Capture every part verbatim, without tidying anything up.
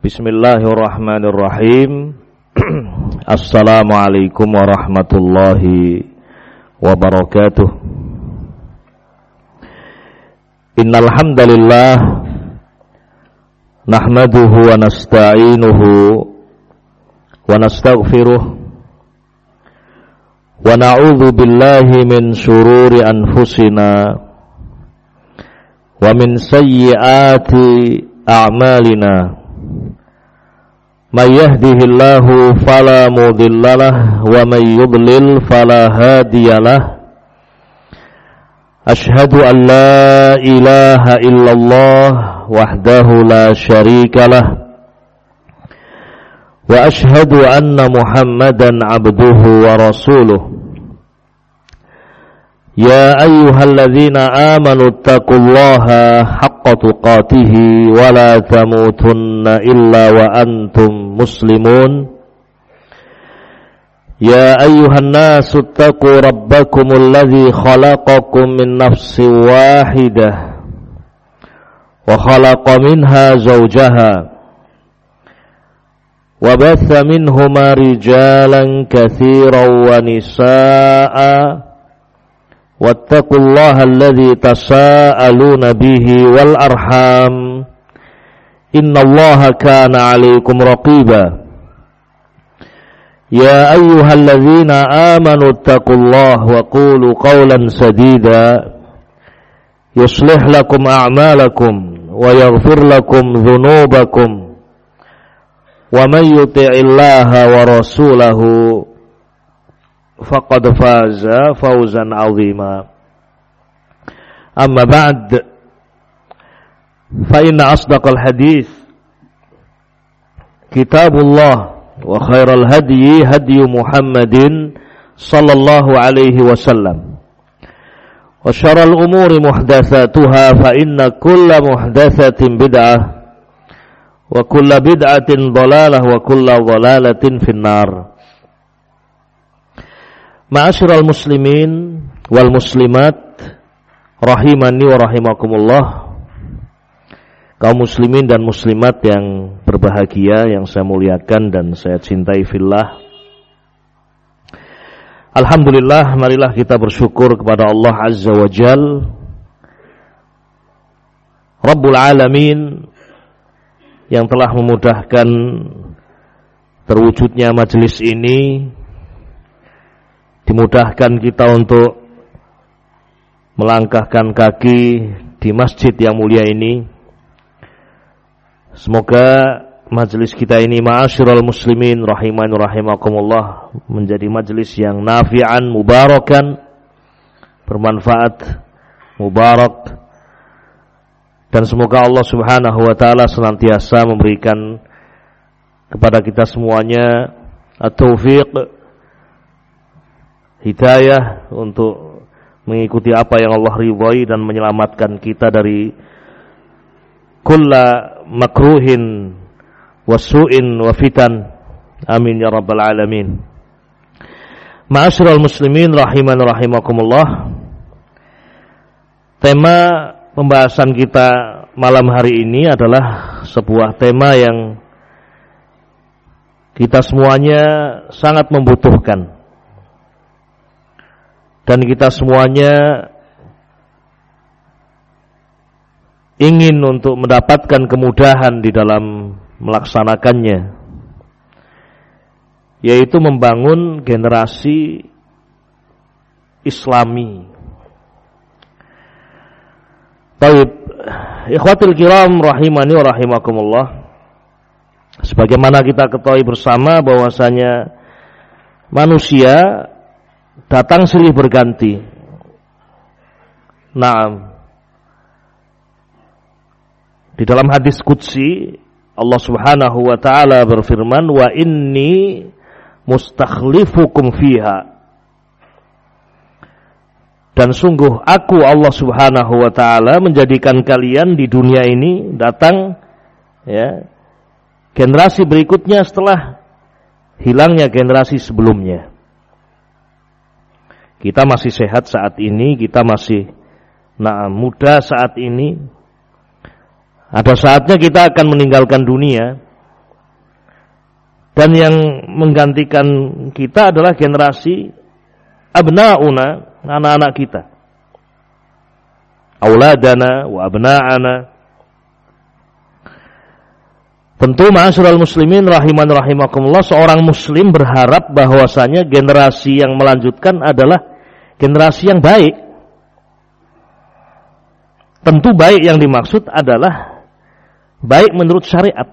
Bismillahirrahmanirrahim. Assalamualaikum warahmatullahi wabarakatuh. Innal hamdalillah nahmaduhu wa nasta'inuhu wa nastaghfiruh wa na'udzu billahi min shururi anfusina wa min sayyiati a'malina. May yahdihillahu fala mudhillalah wa may yudlil fala hadiyalah. Ashhadu an la ilaha illallah wahdahu la syarikalah wa ashhadu anna Muhammadan abduhu wa rasuluh. Ya ayyuhalladzina amanu taqullaha haqqa tuqatih wa la tamutunna illa wa antum muslimun. Ya ayyuhan nasu taqu rabbakumul ladzi khalaqakum min nafsin wahidah wa khalaqa minha zawjaha wa batha minhuma rijalan katsiran wa nisaa'a. Wattaqullaha alladzi tasaaluna bihi wal arham innallaha kana 'alaikum raqiba. Ya ayyuhalladzina amanu taqullaha wa qulu qawlan sadida yuslih lakum a'malakum wa yaghfir lakum dhunubakum wa may yuti'illaha wa rasulahu faqad faza fawzan 'azima. Amma ba'd, fa inna asdaqal hadits kitabullah wa khairal hadyi hadyu Muhammadin sallallahu alaihi wasallam wa syarrul umuri muhdatsatuha fa inna kulla muhdatsatin bid'ah wa kulla bid'atin dhalalah wa kulla dhalalatin finnar. Ma'asyiral muslimin wal muslimat rahimani wa rahimakumullah. Kaum muslimin dan muslimat yang berbahagia, yang saya muliakan dan saya cintai fillah. Alhamdulillah, marilah kita bersyukur kepada Allah Azza wa Jal, Rabbul Alamin, yang telah memudahkan terwujudnya majelis ini, dimudahkan kita untuk melangkahkan kaki di masjid yang mulia ini. Semoga majelis kita ini, ma'asyiral muslimin rahimani rahimakumullah, menjadi majelis yang nafi'an, mubarakan, bermanfaat, mubarak, dan semoga Allah subhanahu wa ta'ala senantiasa memberikan kepada kita semuanya at-taufiq, hidayah untuk mengikuti apa yang Allah ridhai dan menyelamatkan kita dari kulla makruhin wasu'in wa fitan. Amin ya rabbal alamin. Ma'asyiral muslimin rahiman rahimakumullah. Tema pembahasan kita malam hari ini adalah sebuah tema yang kita semuanya sangat membutuhkan. Dan kita semuanya ingin untuk mendapatkan kemudahan di dalam melaksanakannya, yaitu membangun generasi Islami. Baik, ikhwatul kiram rahimani wa rahimakumullah. Sebagaimana kita ketahui bersama bahwasanya manusia datang silih berganti. Naam. Di dalam hadis qudsi Allah Subhanahu wa taala berfirman, "Wa inni mustakhlifukum fiha." Dan sungguh aku Allah Subhanahu wa taala menjadikan kalian di dunia ini datang ya generasi berikutnya setelah hilangnya generasi sebelumnya. Kita masih sehat saat ini, kita masih nah, muda saat ini. Ada saatnya kita akan meninggalkan dunia. Dan yang menggantikan kita adalah generasi abna'una, anak-anak kita. Auladana wa abna'ana. Tentu ma'asyiral muslimin rahiman rahimakumullah, seorang muslim berharap bahwasanya generasi yang melanjutkan adalah generasi yang baik. Tentu baik yang dimaksud adalah baik menurut syariat.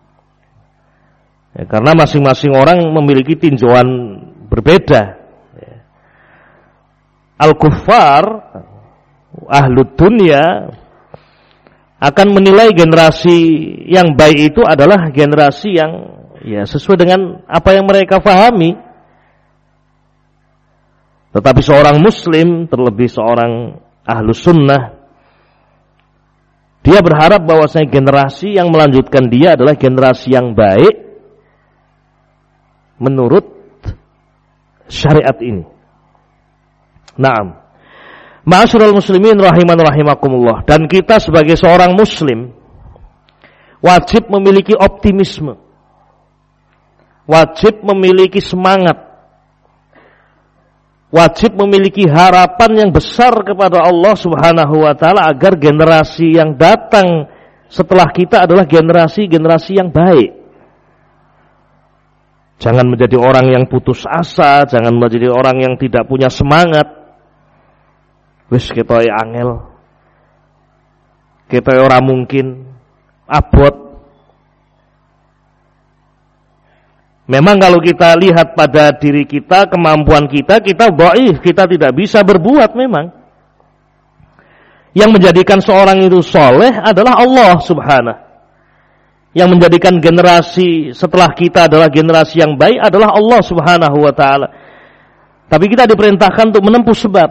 Ya, karena masing-masing orang memiliki tinjauan berbeda. Ya. Al-kuffar, ahlud dunya, akan menilai generasi yang baik itu adalah generasi yang ya sesuai dengan apa yang mereka pahami. Tetapi seorang muslim, terlebih seorang ahlus sunnah, dia berharap bahwasanya generasi yang melanjutkan dia adalah generasi yang baik menurut syariat ini. Naam. Ma'asyiral muslimin rahiman rahimakumullah, dan kita sebagai seorang muslim wajib memiliki optimisme, wajib memiliki semangat, wajib memiliki harapan yang besar kepada Allah Subhanahu wa taala agar generasi yang datang setelah kita adalah generasi-generasi yang baik. Jangan menjadi orang yang putus asa, jangan menjadi orang yang tidak punya semangat. Wis ketoke angel, ketoke ora mungkin, abot. Memang kalau kita lihat pada diri kita, kemampuan kita, kita dhaif, kita tidak bisa berbuat memang. Yang menjadikan seorang itu soleh adalah Allah Subhanahu. Yang menjadikan generasi setelah kita adalah generasi yang baik adalah Allah Subhanahu wa taala. Tapi kita diperintahkan untuk menempuh sebab.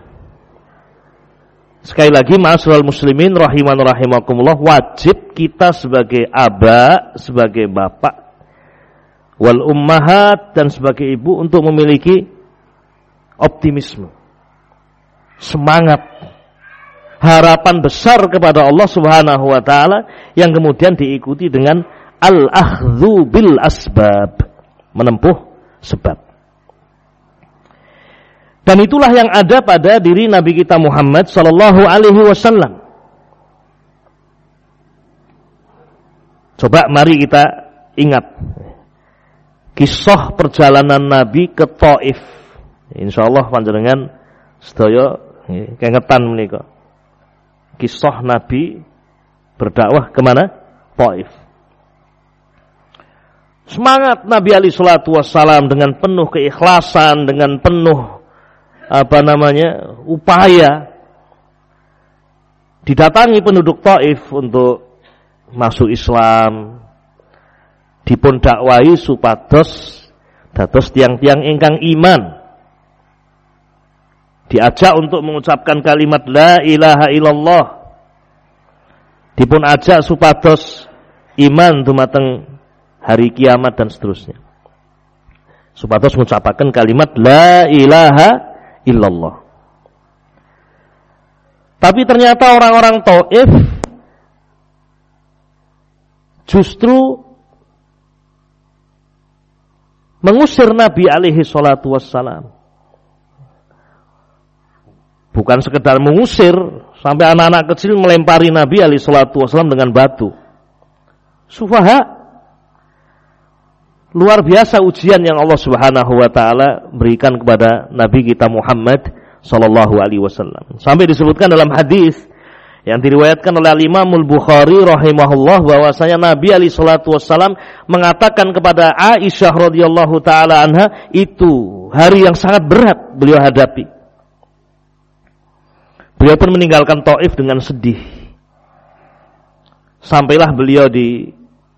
Sekali lagi, ma'asyiral muslimin rahiman rahimakumullah, wajib kita sebagai aba, sebagai bapak, wal ummahat, dan sebagai ibu untuk memiliki optimisme, semangat, harapan besar kepada Allah Subhanahu wa taala yang kemudian diikuti dengan al-akhdhu bil asbab, menempuh sebab. Dan itulah yang ada pada diri Nabi kita Muhammad sallallahu alaihi wasallam. Coba mari kita ingat kisah perjalanan Nabi ke Taif. Insyaallah panjenengan sedaya kengetan menika. Kisah Nabi berdakwah kemana? Taif. Semangat Nabi alaihi salatu wassalam dengan penuh keikhlasan, dengan penuh apa namanya upaya didatangi penduduk Taif untuk masuk Islam, dipun dakwahi supados dados tiang-tiang ingkang iman, diajak untuk mengucapkan kalimat la ilaha illallah, dipun ajak supados iman dumateng hari kiamat dan seterusnya, supados mengucapkan kalimat la ilaha illallah. Tapi ternyata orang-orang Taif justru mengusir Nabi alaihi salatu wassalam. Bukan sekedar mengusir, sampai anak-anak kecil melempari Nabi alaihi salatu wassalam dengan batu. Sufaha. Luar biasa ujian yang Allah Subhanahu wa taala berikan kepada Nabi kita Muhammad sallallahu alaihi wasallam. Sampai disebutkan dalam hadis yang diriwayatkan oleh Imam Al-Bukhari rahimahullah bahwasanya Nabi alaihi salatu wasallam mengatakan kepada Aisyah radhiyallahu taala anha, itu hari yang sangat berat beliau hadapi. Beliau pun meninggalkan Taif dengan sedih. Sampailah beliau di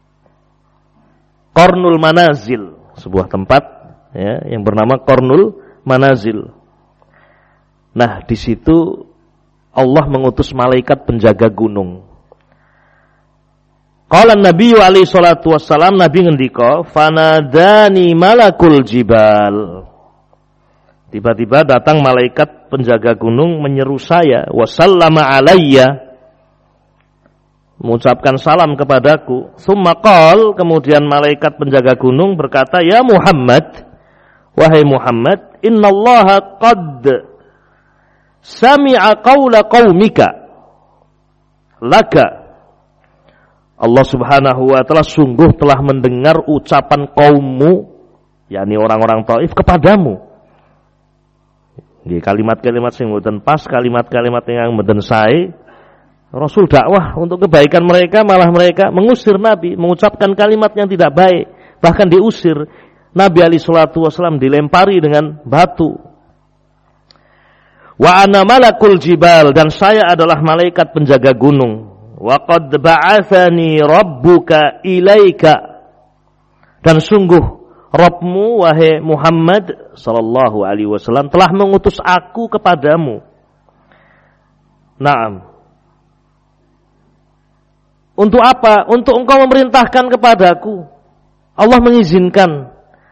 Qarnul Manazil, sebuah tempat ya, yang bernama Qarnul Manazil. Nah, di situ Allah mengutus malaikat penjaga gunung. Qala Nabi alaihi salatu wassalam, Nabi ngendika, fanadani malakul jibal. Tiba-tiba datang malaikat penjaga gunung menyeru saya, wa sallama alayya, mengucapkan salam kepadaku. Tsumma qala, kemudian malaikat penjaga gunung berkata, "Ya Muhammad, wahai Muhammad, innallaha qad sami'a qaula qaumika laka." Allah Subhanahu wa taala sungguh telah mendengar ucapan kaummu, yakni orang-orang Taif, kepadamu. Nggih, kalimat-kalimat sing mboten pas, kalimat-kalimat yang mboten sae. Rasul dakwah untuk kebaikan mereka, malah mereka mengusir Nabi, mengucapkan kalimat yang tidak baik, bahkan diusir. Nabi alaihi salatu wasallam dilempari dengan batu. Wa ana malakul jibal, dan saya adalah malaikat penjaga gunung. Wa qad ba'atsani rabbuka ilaika, dan sungguh Rabbmu wahai Muhammad sallallahu alaihi wasallam telah mengutus aku kepadamu. Naam. Untuk apa? Untuk engkau memerintahkan kepadaku. Allah mengizinkan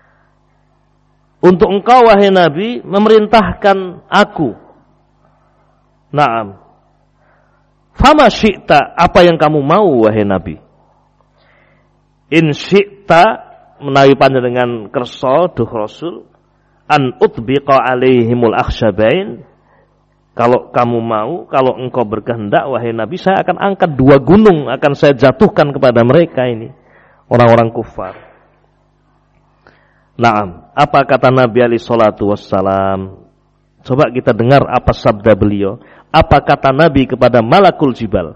untuk engkau wahai Nabi memerintahkan aku. Naam. Fama syi'ta, apa yang kamu mau wahai Nabi? In syi'ta, menawi panjenengan kersa duh Rasul, an utbiqa alaihimul akhsyabain. Kalau kamu mau, kalau engkau berkehendak wahai Nabi, saya akan angkat dua gunung, akan saya jatuhkan kepada mereka ini, orang-orang kufar. Naam, apa kata Nabi alaihi salatu wassalam? Coba kita dengar apa sabda beliau. Apa kata Nabi kepada malakul jibal?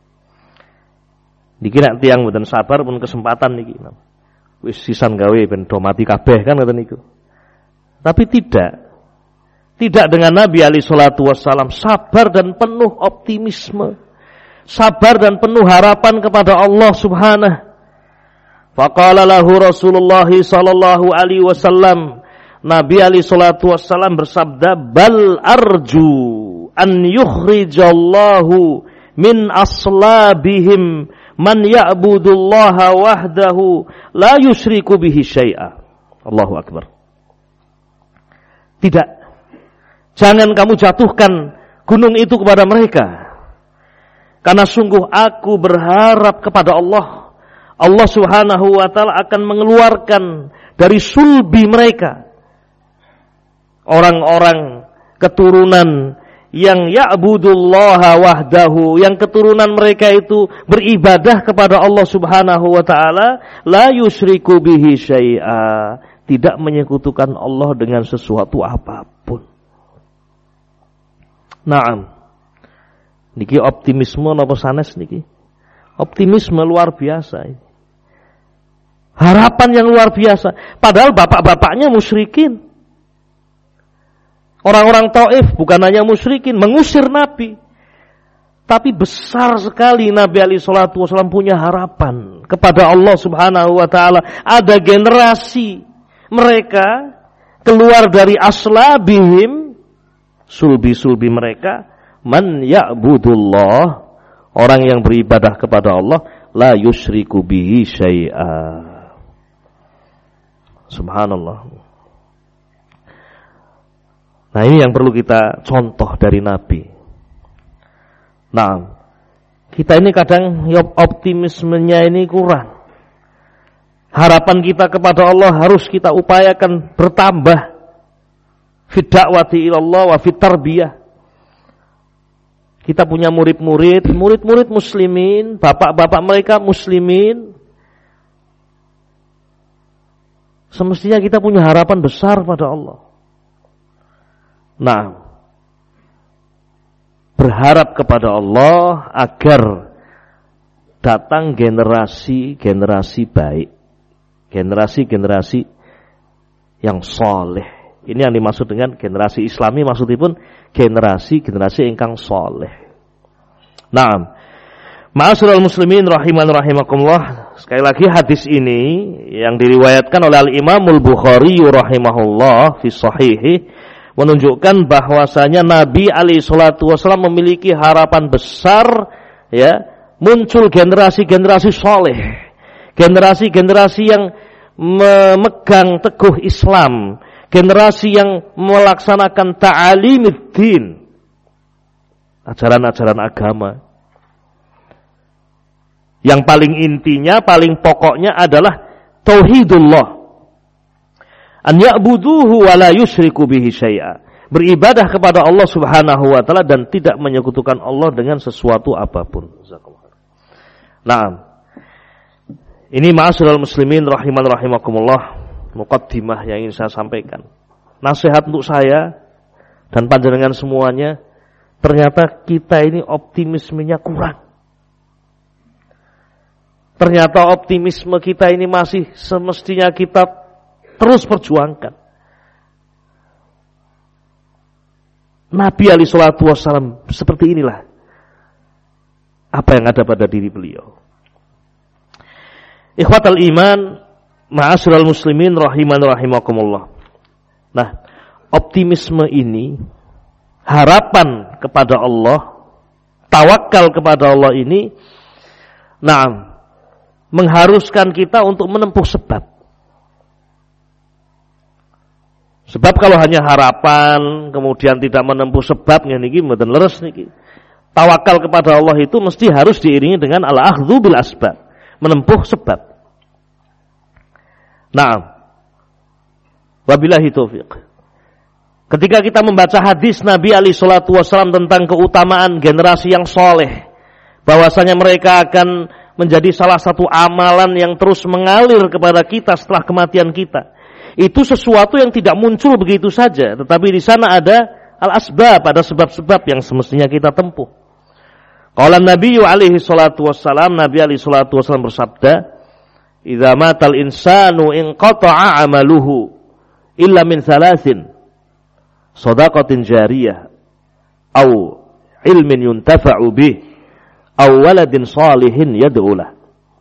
Niki nek tiyang mboten sabar pun kesempatan niki. Wis sisan gawe ben do mati kabeh kan ngoten niku. Tapi tidak. Tidak dengan Nabi alaihi salatu wassalam sabar dan penuh optimisme. Sabar dan penuh harapan kepada Allah Subhanahu. Faqala lahu Rasulullah sallallahu alaihi wasallam, Nabi alaihi salatu wassalam bersabda, "Bal arju an yukhrijallahu min aslabihim man ya'budullaha wahdahu la yusyriku bihi syai'a." Allahu akbar. Tidak. Jangan kamu jatuhkan gunung itu kepada mereka. Karena sungguh aku berharap kepada Allah. Allah Subhanahu wa taala akan mengeluarkan dari sulbi mereka orang-orang keturunan yang ya'budullaha wahdahu, yang keturunan mereka itu beribadah kepada Allah Subhanahu wa taala, la yusyriku bihi syai'a, tidak menyekutukan Allah dengan sesuatu apapun. Naam. Niki optimisme napa sanes niki? Optimisme luar biasa ini. Harapan yang luar biasa. Padahal bapak-bapaknya musyrikin. Orang-orang Taif bukan hanya musyrikin, mengusir Nabi. Tapi besar sekali Nabi alaihi salatu wasallam punya harapan kepada Allah Subhanahu wa taala. Ada generasi mereka keluar dari aslabihim, sulbi-sulbi mereka, man ya'budullah, orang yang beribadah kepada Allah, la yusyriku bihi syai'a. Subhanallah. Nah, ini yang perlu kita contoh dari Nabi. Nah, kita ini kadang optimismenya ini kurang. Harapan kita kepada Allah harus kita upayakan bertambah. Fi da'wati ilallah wa fi tarbiyah. Kita punya murid-murid, murid-murid muslimin, bapak-bapak mereka muslimin. Semestinya kita punya harapan besar pada Allah. Nah, berharap kepada Allah agar datang generasi-generasi baik, generasi-generasi yang soleh. Ini yang dimaksud dengan generasi Islami, maksudnya pun generasi-generasi ingkang soleh. Nah, ma'asyiral muslimin rahiman rahimakumullah. Sekali lagi hadis ini yang diriwayatkan oleh Al-Imamul Bukhari rahimahullah fi sahihi menunjukkan bahwasanya Nabi alaihi salatu wasallam memiliki harapan besar, ya, muncul generasi-generasi soleh, generasi-generasi yang memegang teguh Islam, generasi yang melaksanakan ta'alimuddin, ajaran-ajaran agama. Yang paling intinya, paling pokoknya adalah tauhidullah. An ya'buduhu wa la yusyriku bihi syai'a. Beribadah kepada Allah Subhanahu wa taala dan tidak menyekutukan Allah dengan sesuatu apapun. Nah, ini ma'asyiral muslimin rahiman rahimakumullah, muqaddimah yang ingin saya sampaikan. Nasihat untuk saya dan panjenengan semuanya, ternyata kita ini optimismenya kurang. Ternyata optimisme kita ini masih semestinya kita terus perjuangkan. Nabi alaihi salatu wassalam seperti inilah apa yang ada pada diri beliau. Ikhwatal iman, ma'asyiral muslimin rahiman rahimakumullah. Nah, optimisme ini, harapan kepada Allah, tawakal kepada Allah ini, nah, mengharuskan kita untuk menempuh sebab. Sebab kalau hanya harapan, kemudian tidak menempuh sebab, niki mboten leres niki. Tawakal kepada Allah itu mesti harus diiringi dengan al-akhdhu bil asbab, menempuh sebab. Naam. Wabillahi taufiq. Ketika kita membaca hadis Nabi alaihi salatu wasallam tentang keutamaan generasi yang soleh, bahwasanya mereka akan menjadi salah satu amalan yang terus mengalir kepada kita setelah kematian kita. Itu sesuatu yang tidak muncul begitu saja, tetapi di sana ada al-asbab, ada sebab-sebab yang semestinya kita tempuh. Qala Nabi alaihi salatu wasallam, Nabi alaihi salatu wasallam bersabda, "Idza matal insanu inqata'a 'amaluhu illa min thalathin, shadaqatin jariyah, aw ilmin yuntafa'u bih, aw waladin shalihin yad'u lah."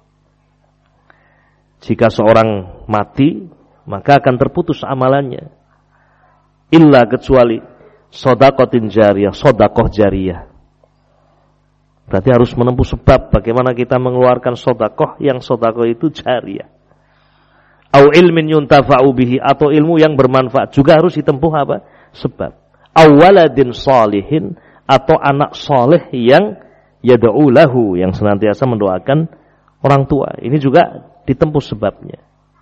Jika seorang mati, maka akan terputus amalannya, illa kecuali shadaqatin jariyah, sedekah jariyah. Berarti harus menempuh sebab bagaimana kita mengeluarkan sedekah yang sedekah itu jariyah. Au ilmin yuntafa'u bihi, atau ilmu yang bermanfaat juga harus ditempuh apa? Sebab. Au waladin shalihin, atau anak soleh yang yad'u lahu, yang senantiasa mendoakan orang tua. Ini juga ditempuh sebabnya.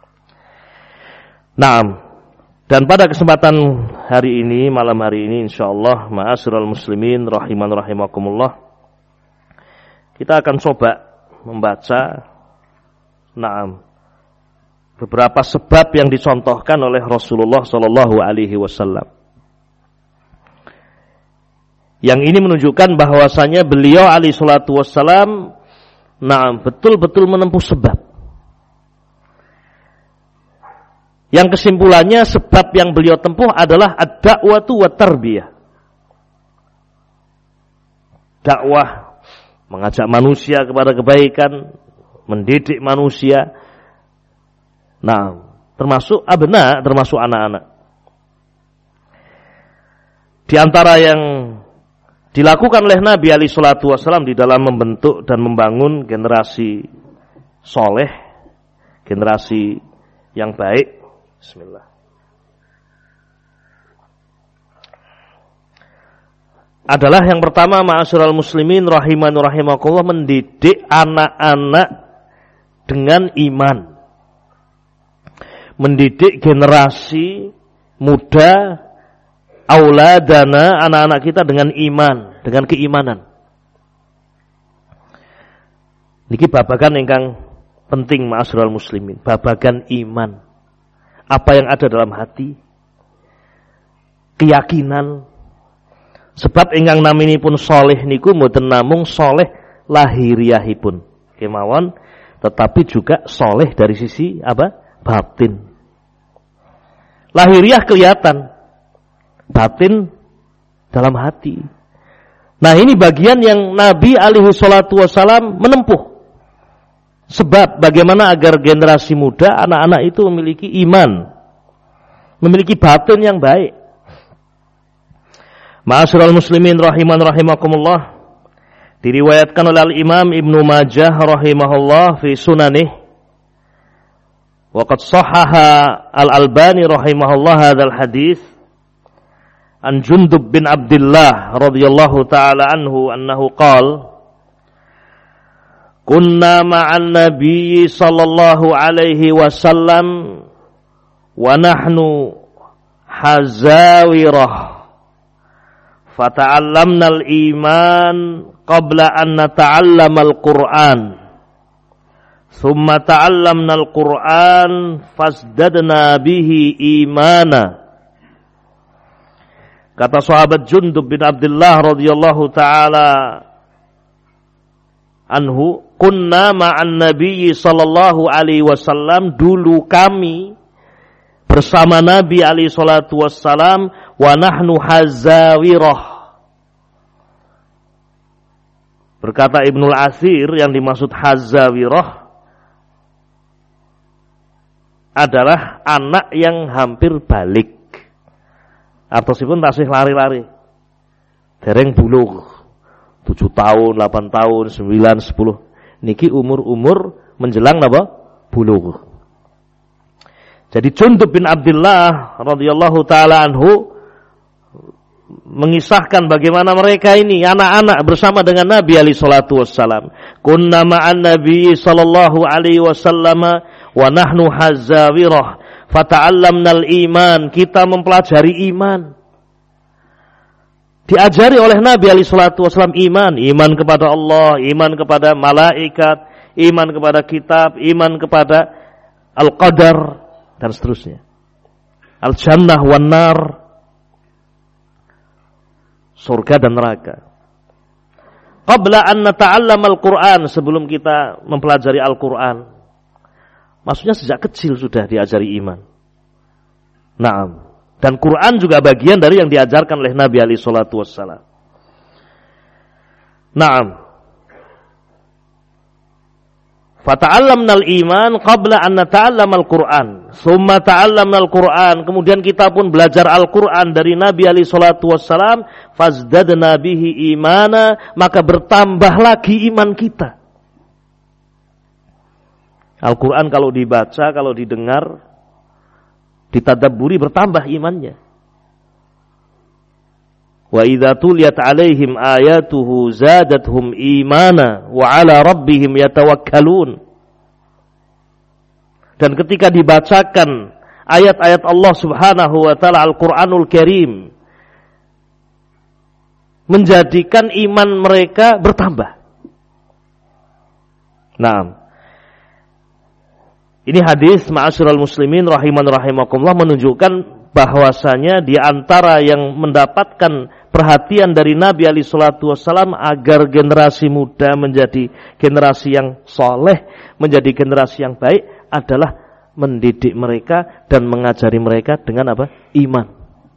Naam. Dan pada kesempatan hari ini, malam hari ini insyaallah, ma'asyiral muslimin rahiman rahimakumullah, kita akan coba membaca naam beberapa sebab yang dicontohkan oleh Rasulullah sallallahu alaihi wasallam. Yang ini menunjukkan bahwasanya beliau alaihi salatu wasallam naam betul-betul menempuh sebab. Yang kesimpulannya sebab yang beliau tempuh adalah ad-da'watu wa tarbiyah. Dakwah, mengajak manusia kepada kebaikan, mendidik manusia. Nah, termasuk abna, termasuk anak-anak. Di antara yang dilakukan oleh Nabi alaihi salatu wasallam di dalam membentuk dan membangun generasi soleh, generasi yang baik. Bismillah. Adalah yang pertama, ma'asyiral muslimin rahiman rahimakumullah, mendidik anak-anak dengan iman. Mendidik generasi muda, auladana, anak-anak kita dengan iman, dengan keimanan. Niki babagan ingkang penting ma'asyiral muslimin, babagan iman. Apa yang ada dalam hati, keyakinan. Sebab ingkang naminipun soleh niku mboten namung soleh lahiriahipun kemawon, tetapi juga soleh dari sisi apa? Batin. Lahiriah kelihatan, batin dalam hati. Nah, ini bagian yang Nabi alaihi salatu wasallam menempuh. Sebab bagaimana agar generasi muda, anak-anak itu memiliki iman, memiliki batin yang baik. Ma'asyiral muslimin rahiman rahimakumullah, diriwayatkan oleh Al-Imam Ibnu Majah rahimahullah fi sunanih, wa qad sahhaha Al-Albani rahimahullah hadzal hadis an Jundub bin Abdullah radhiyallahu taala anhu annahu qala kunna ma'an nabiyyi sallallahu alaihi wasallam wa nahnu hazawirah fata'allamna al-iman qabla an nata'allama al-Qur'an thumma ta'allamna al-Qur'an fasdadna bihi imana. Kata sahabat Jundub bin Abdullah radhiyallahu taala anhu, kunna ma'an nabiyyi sallallahu alaihi wasallam, dulu kami bersama Nabi alaihi salatu wassalam, wa nahnu hazawirah. Berkata Ibnul Athir, yang dimaksud hazawirah adalah anak yang hampir balik. Artosipun tasih lari-lari. Dereng bulug. tujuh tahun, delapan tahun, sembilan, sepuluh. Niki umur-umur menjelang apa? Bulug. Jadi Jundub bin Abdullah radhiyallahu taala anhu mengisahkan bagaimana mereka ini anak-anak bersama dengan Nabi alaihi salatu wassalam. Kunna ma'an Nabi sallallahu alaihi wasallam wa nahnu hazawirah fata'allamnal iman, kita mempelajari iman. Diajari oleh Nabi alaihi salatu wasallam iman, iman kepada Allah, iman kepada malaikat, iman kepada kitab, iman kepada al-qadar dan seterusnya. Al-jannah wan nar, surga dan neraka. Qabla an nata'allama al-Qur'an, sebelum kita mempelajari Al-Qur'an. Maksudnya sejak kecil sudah diajari iman. Naam. Dan Quran juga bagian dari yang diajarkan oleh Nabi alaihi salatu wassalam. Naam. Fata'allamnal iman qabla an nata'allamal Qur'an. Tsumma ta'allamnal Qur'an. Kemudian kita pun belajar Al-Qur'an dari Nabi alaihi salatu wassalam. Fazdadna bihi imana. Maka bertambah lagi iman kita. Al-Quran kalau dibaca, kalau didengar, ditadabburi, bertambah imannya. Wa idza tuliyat alaihim ayatuhu zadatuhum imana wa ala rabbihim yatawakkalun. Dan ketika dibacakan ayat-ayat Allah Subhanahu wa taala, Al-Qur'anul Karim, menjadikan iman mereka bertambah. Naam. Ini hadis ma'asyiral muslimin rahiman rahimakumullah menunjukkan bahwasanya di antara yang mendapatkan perhatian dari Nabi alaihi salatu wassalam agar generasi muda menjadi generasi yang soleh, menjadi generasi yang baik adalah mendidik mereka dan mengajari mereka dengan apa? Iman.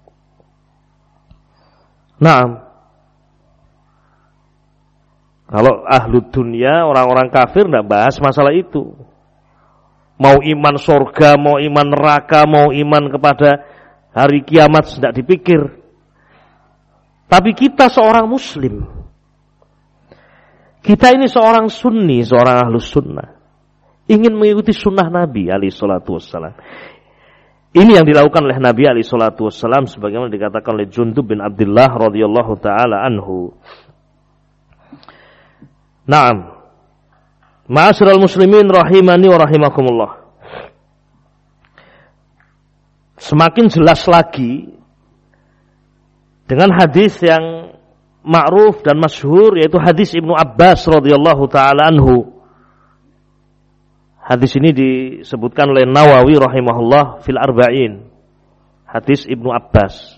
Naam. Kalau ahlu dunia, orang-orang kafir tidak bahas masalah itu. Mau iman surga, mau iman neraka, mau iman kepada hari kiamat tidak dipikir. Tapi kita seorang muslim, kita ini seorang sunni, seorang ahlus sunnah, ingin mengikuti sunnah Nabi alaihi salatu wassalam. Ini yang dilakukan oleh Nabi alaihi salatu wassalam sebagaimana dikatakan oleh Jundub bin Abdullah radhiyallahu taala anhu. Naam. Ma'asyiral muslimin rahimani wa rahimakumullah. Semakin jelas lagi dengan hadis yang ma'ruf dan masyhur, yaitu hadis Ibnu Abbas radhiyallahu taala anhu. Hadis ini disebutkan oleh Nawawi rahimahullah fil Arba'in. Hadis Ibnu Abbas.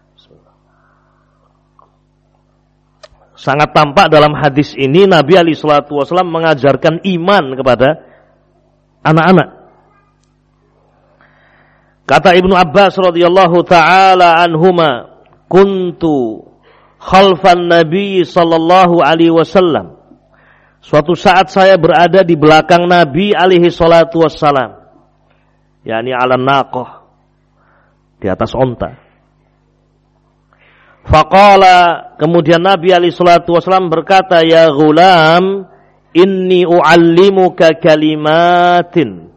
Sangat tampak dalam hadis ini Nabi alaihi salatu wasallam mengajarkan iman kepada anak-anak. Kata Ibnu Abbas radhiyallahu taala anhuma, kuntu khalfan Nabi sallallahu alaihi wasallam. Suatu saat saya berada di belakang Nabi alaihi salatu wassalam, yakni ala naqah, di atas onta. Faqala, kemudian Nabi alaihi salatu wasallam berkata, ya ghulam, inni u'allimuka kalimatin,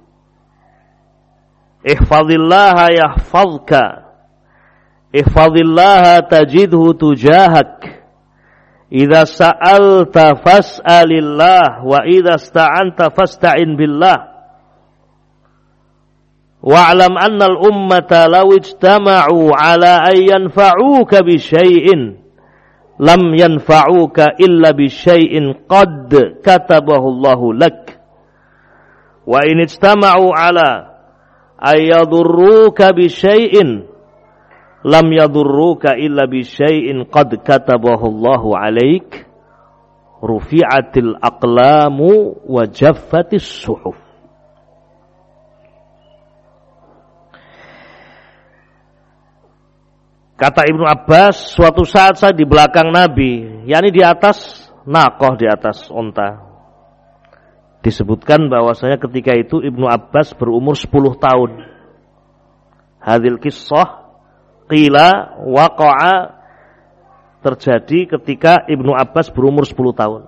ihfazillaha yahfazka, ihfazillaha tajidhu tujahak, idza sa'alta fas'alillah wa idza sta'anta fasta'in billah. Wa'lam anna al-ummata law ijtama'u 'ala an yanfa'uka bi syai'in lam yanfa'uka illa bi syai'in qad katabahu Allahu lak. Wa in ijtama'u 'ala ay yadurruka bi syai'in lam yadurruka illa bi syai'in qad katabahu Allahu 'alaik. Rufi'atil aqlamu wa jaffatis suhuf. Kata Ibnu Abbas, suatu saat saya di belakang Nabi, yakni di atas naqah, di atas onta. Disebutkan bahwasanya ketika itu Ibnu Abbas berumur sepuluh tahun. Hadhil qissah qila waqa'a terjadi ketika Ibnu Abbas berumur sepuluh tahun.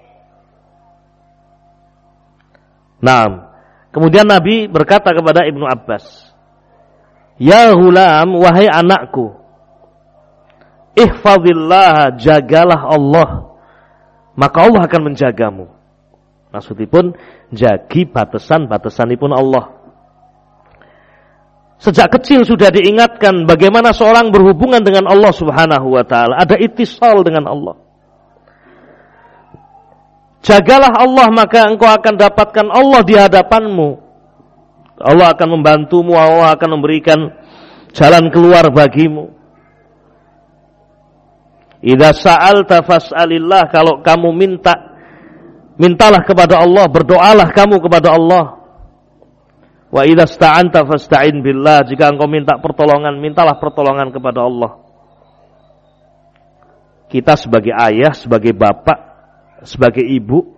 Nah, kemudian Nabi berkata kepada Ibnu Abbas, "Ya ghulam, wahai anakku, ihfazillah, jagalah Allah, maka Allah akan menjagamu." Maksudipun jagi batasan-batasanipun Allah. Sejak kecil sudah diingatkan bagaimana seorang berhubungan dengan Allah Subhanahu wa taala, ada ittisal dengan Allah. Jagalah Allah, maka engkau akan dapatkan Allah di hadapanmu. Allah akan membantumu, Allah akan memberikan jalan keluar bagimu. Idza sa'alta fas'alillah, kalau kamu minta, mintalah kepada Allah, berdoalah kamu kepada Allah. Wa idza sta'anta fasta'in billah, jika engkau minta pertolongan, mintalah pertolongan kepada Allah. Kita sebagai ayah, sebagai bapak, sebagai ibu,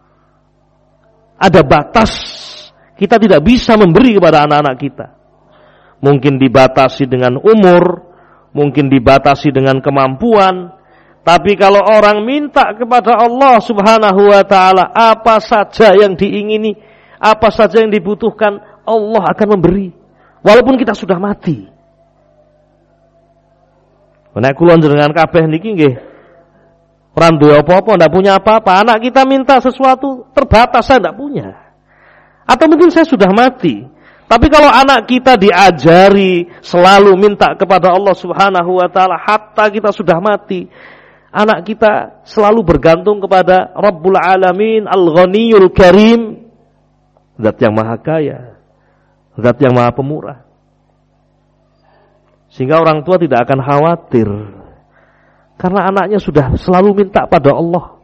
ada batas. Kita tidak bisa memberi kepada anak-anak kita. Mungkin dibatasi dengan umur, mungkin dibatasi dengan kemampuan, tapi kalau orang minta kepada Allah Subhanahu wa taala apa saja yang diingini, apa saja yang dibutuhkan, Allah akan memberi walaupun kita sudah mati. Nek kula njenengan kabeh niki nggih ora duwe apa-apa, ndak punya apa-apa, anak kita minta sesuatu terbatas, saya ndak punya. Atau mungkin saya sudah mati. Tapi kalau anak kita diajari selalu minta kepada Allah Subhanahu wa taala hatta kita sudah mati, anak kita selalu bergantung kepada Rabbul Alamin Al-Ghaniyul Karim, Zat yang maha kaya, Zat yang maha pemurah. Sehingga orang tua tidak akan khawatir karena anaknya sudah selalu minta pada Allah.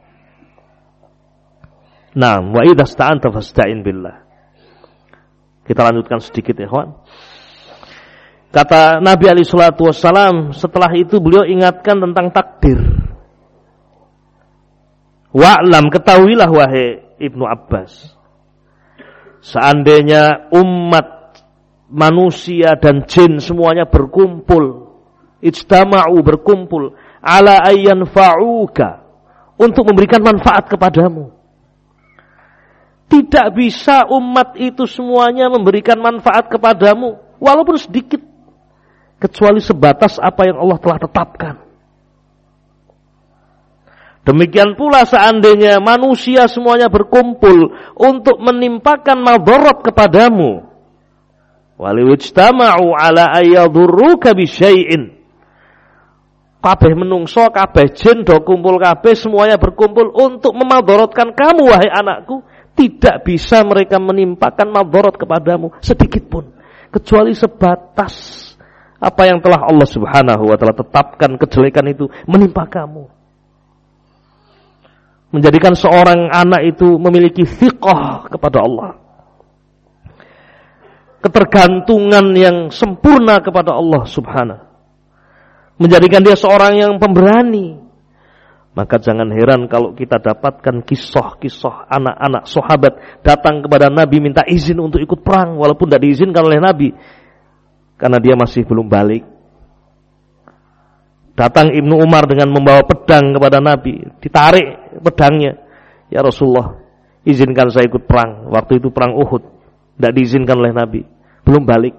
Nah, wa idza sta'anta fasta'in billah. Kita lanjutkan sedikit ya kawan. Kata Nabi alaihi salatu wassalam, setelah itu beliau ingatkan tentang takdir. Wa'lam, ketahuilah wahai Ibnu Abbas, seandainya umat manusia dan jin semuanya berkumpul, ijtama'u, berkumpul, ala ayyan fa'uka, untuk memberikan manfaat kepadamu, tidak bisa umat itu semuanya memberikan manfaat kepadamu walaupun sedikit, kecuali sebatas apa yang Allah telah tetapkan. Demikian pula seandainya manusia semuanya berkumpul untuk menimpakan madarat kepadamu, walau ijtama'u ala ayyadurruka bi syai'in, kabeh menungso, kabeh jin do kumpul kabeh, semuanya berkumpul untuk memadaratkan kamu wahai anakku, tidak bisa mereka menimpakan madarat kepadamu sedikit pun, kecuali sebatas apa yang telah Allah Subhanahu wa taala tetapkan, kejelekan itu menimpa kamu. Menjadikan seorang anak itu memiliki thiqah kepada Allah, ketergantungan yang sempurna kepada Allah Subhanahu, menjadikan dia seorang yang pemberani. Maka jangan heran kalau kita dapatkan kisah-kisah anak-anak sahabat datang kepada Nabi minta izin untuk ikut perang walaupun tidak diizinkan oleh Nabi karena dia masih belum balik. Datang Ibnu Umar dengan membawa pedang kepada Nabi, ditarik pedangnya, "Ya Rasulullah, izinkan saya ikut perang." Waktu itu perang Uhud, tidak diizinkan oleh Nabi, belum balik.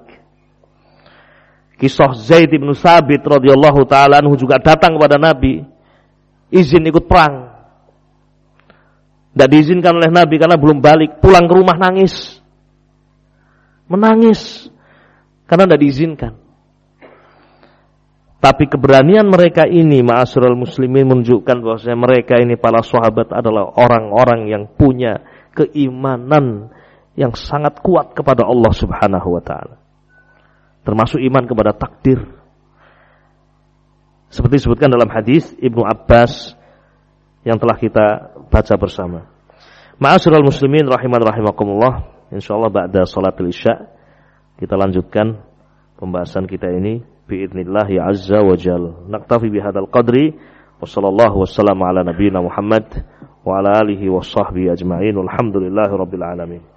Kisah Zaid bin Tsabit radhiyallahu taala anhu juga datang kepada Nabi, izin ikut perang. Tidak diizinkan oleh Nabi karena belum balik. Pulang ke rumah nangis. Menangis. Karena tidak diizinkan. Tapi keberanian mereka ini, ma'asyiral muslimin, menunjukkan bahwasanya mereka ini para sahabat adalah orang-orang yang punya keimanan yang sangat kuat kepada Allah Subhanahu wa taala. Termasuk iman kepada takdir. Seperti disebutkan dalam hadis Ibnu Abbas yang telah kita baca bersama. Ma'asyiral muslimin rahiman rahimakumullah, insyaallah ba'da salatul isya kita lanjutkan pembahasan kita ini biidznillah azza wa jalla. Naktafi bihadzal qadri wa sallallahu wassalamu ala nabiyyina Muhammad wa ala alihi wa sahbihi ajma'in. Walhamdulillahirabbil alamin.